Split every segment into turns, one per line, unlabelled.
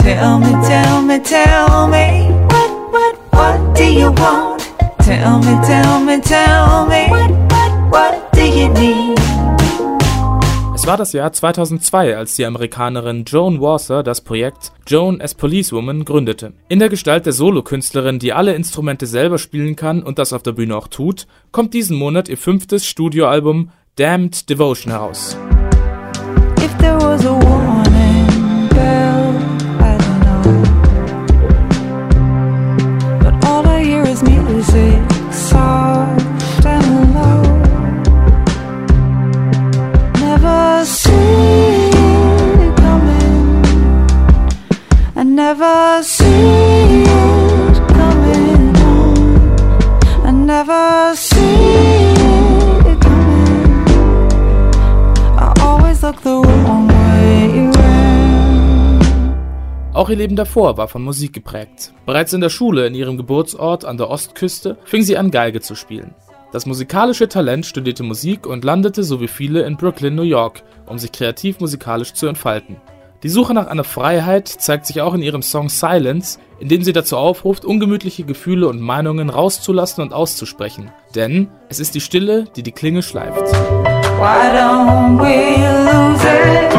Tell me, tell me, tell me, what do you want? Tell me, tell me, tell me, what do you need?
Es war das Jahr 2002, als die Amerikanerin Joan Wasser das Projekt Joan as Policewoman gründete. In der Gestalt der Solokünstlerin, die alle Instrumente selber spielen kann und das auf der Bühne auch tut, kommt diesen Monat ihr 5. Studioalbum Damned Devotion heraus.
If there was a warning bell, I don't know, but all I hear is music, soft and low. Never see it coming, I never see it coming, I never see it coming, I always look the wrong way around.
Auch ihr Leben davor war von Musik geprägt. Bereits in der Schule in ihrem Geburtsort an der Ostküste fing sie an, Geige zu spielen. Das musikalische Talent studierte Musik und landete, so wie viele, in Brooklyn, New York, um sich kreativ musikalisch zu entfalten. Die Suche nach einer Freiheit zeigt sich auch in ihrem Song Silence, in dem sie dazu aufruft, ungemütliche Gefühle und Meinungen rauszulassen und auszusprechen. Denn es ist die Stille, die die Klinge schleift.
Why don't we lose it?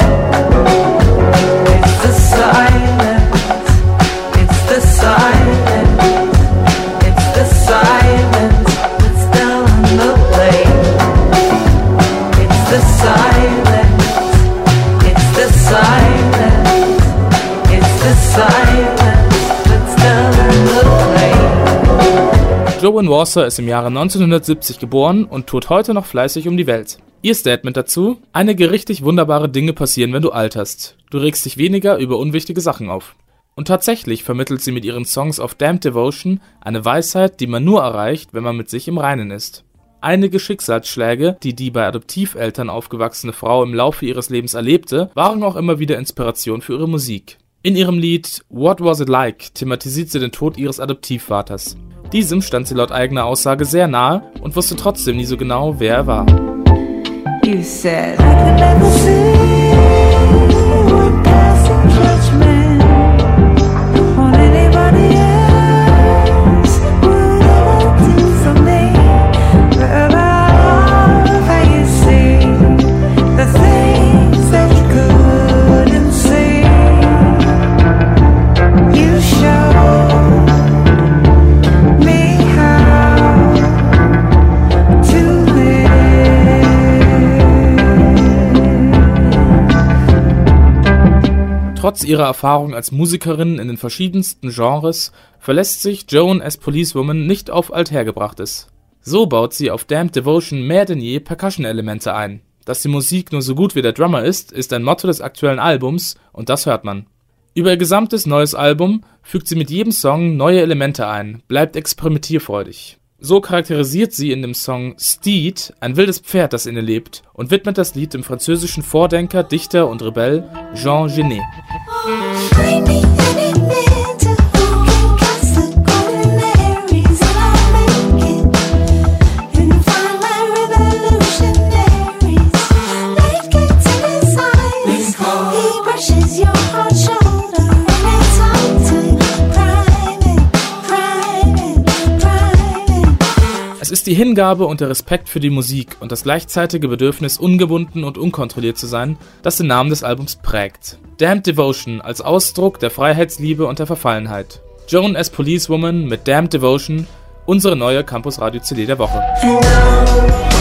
It's the silence, it's the silence, it's the silence that's down the lane. It's the silence, it's the silence, it's the silence that's down the lane.
Joan Wasser ist im Jahre 1970 geboren und tourt heute noch fleißig um die Welt. Ihr Statement dazu: Einige richtig wunderbare Dinge passieren, wenn du alterst. Du regst dich weniger über unwichtige Sachen auf. Und tatsächlich vermittelt sie mit ihren Songs auf Damned Devotion eine Weisheit, die man nur erreicht, wenn man mit sich im Reinen ist. Einige Schicksalsschläge, die bei Adoptiveltern aufgewachsene Frau im Laufe ihres Lebens erlebte, waren auch immer wieder Inspiration für ihre Musik. In ihrem Lied What Was It Like thematisiert sie den Tod ihres Adoptivvaters. Diesem stand sie laut eigener Aussage sehr nahe und wusste trotzdem nie so genau, wer er war.
You said I could never see one passing judgment on anybody else. Would ever do for me, but I love how you see the things that you couldn't see. You showed me how to live.
Trotz ihrer Erfahrung als Musikerin in den verschiedensten Genres verlässt sich Joan as Policewoman nicht auf Althergebrachtes. So baut sie auf Damned Devotion mehr denn je Percussion-Elemente ein. Dass die Musik nur so gut wie der Drummer ist ein Motto des aktuellen Albums und das hört man. Über ihr gesamtes neues Album fügt sie mit jedem Song neue Elemente ein, bleibt experimentierfreudig. So charakterisiert sie in dem Song Steed ein wildes Pferd, das in ihr lebt, und widmet das Lied dem französischen Vordenker, Dichter und Rebell Jean Genet. Es ist die Hingabe und der Respekt für die Musik und das gleichzeitige Bedürfnis, ungebunden und unkontrolliert zu sein, das den Namen des Albums prägt. Damned Devotion als Ausdruck der Freiheitsliebe und der Verfallenheit. Joan as Policewoman mit Damned Devotion, unsere neue Campus Radio CD der Woche.